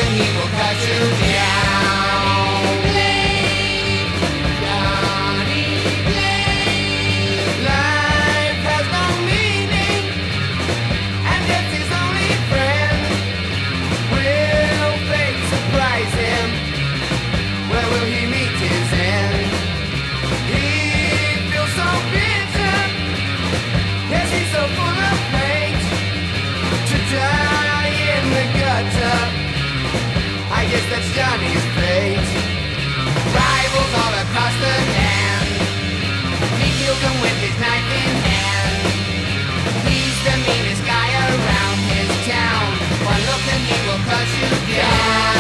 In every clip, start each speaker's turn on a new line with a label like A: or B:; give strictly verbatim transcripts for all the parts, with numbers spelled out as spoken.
A: and he will cut you down. Johnny Blaze. Life has no meaning, and death's his only friend. Will fate surprise him? Where will he meet his end? He feels so bitter. Yes, he's so full of hate. To die in the gutter, I guess that's Johnny's fate. Rivals all across the land, he kills them with his knife in hand. He's the meanest guy around his town. One look and he will cut you down.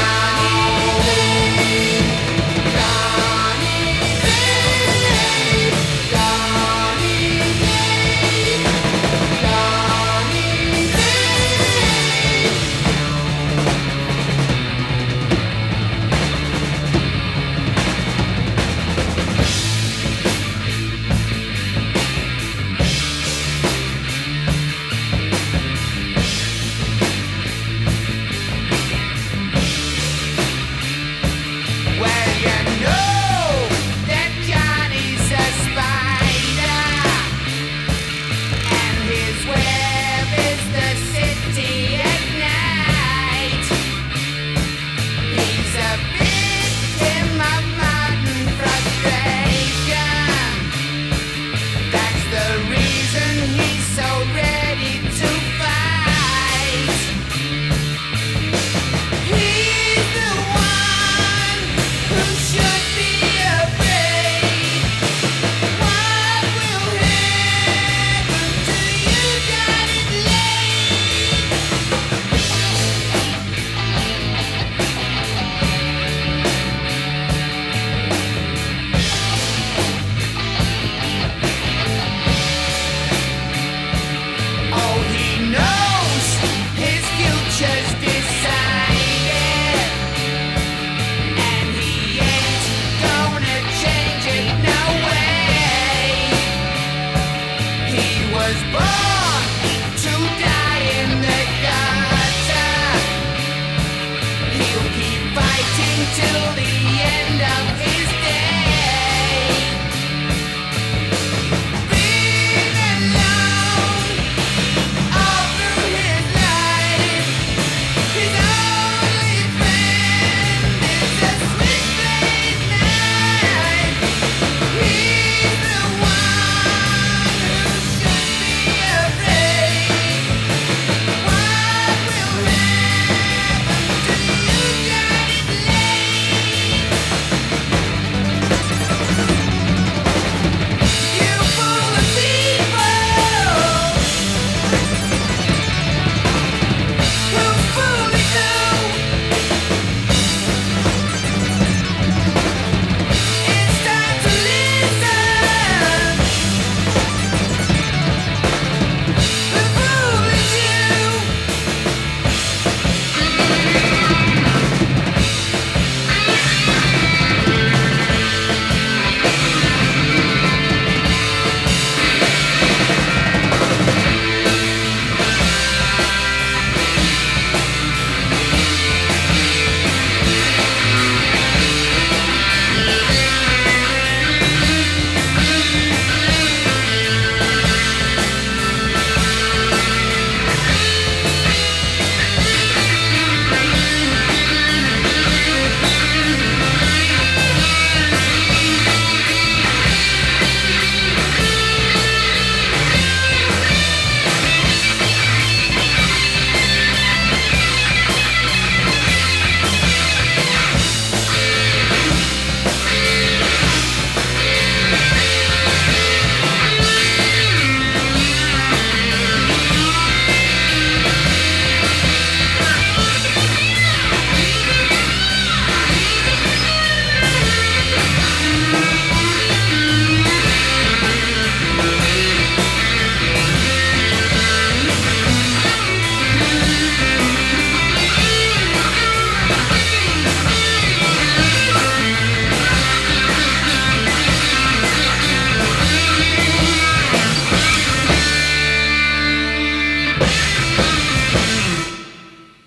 A: Till the